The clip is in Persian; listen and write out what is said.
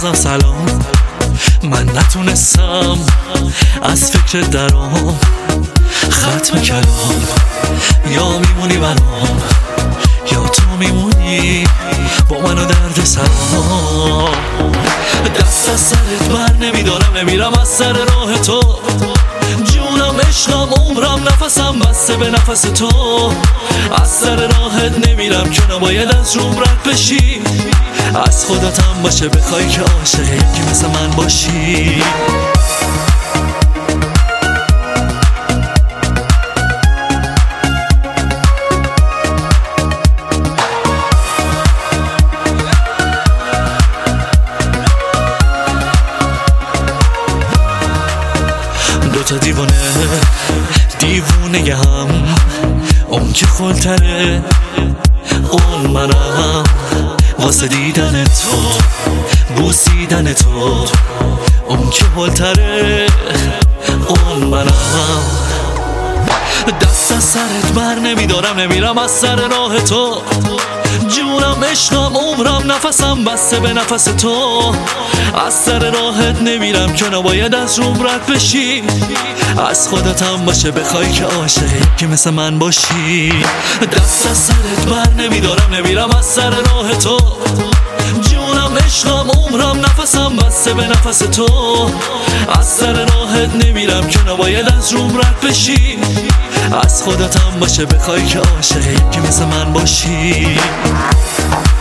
ازم سلام. من نتونستم از فکر درام، ختم کلام. یا میمونی برام یا تو میمونی با من و درد سرام. دست از سرت بر نمیدارم، نمیرم از سر راه تو. جونم عشقم عمرم نفسم بسته به نفس تو. از سر راهت نمیرم که نباید از روم رد بشی. از خودتم باشه بخوای که عاشقی که مثل من باشی. دوتا دیوونه هم، اون که خلتره اون منم. واسه دیدن تو بوسیدن تو، اون که خلتره اون منم. دست از سرت بر نمیدارم، نمیرم از سر راه تو. جونم عشقم عمرم نفسم بسته به نفس تو. از سر راهت نمیرم که نباید از روم رد بشی. از خودتم باشه بخوای که عاشقی که مثل من باشی. دست از سرت بر نمیدارم، نمیرم از سر راه تو. جونم عشقم عمرم نفسم بسته به نفس تو. از سر راهت نمیرم که نباید از روم رد بشی. از خودتم باشه بخوای که عاشقی که مثل من باشی.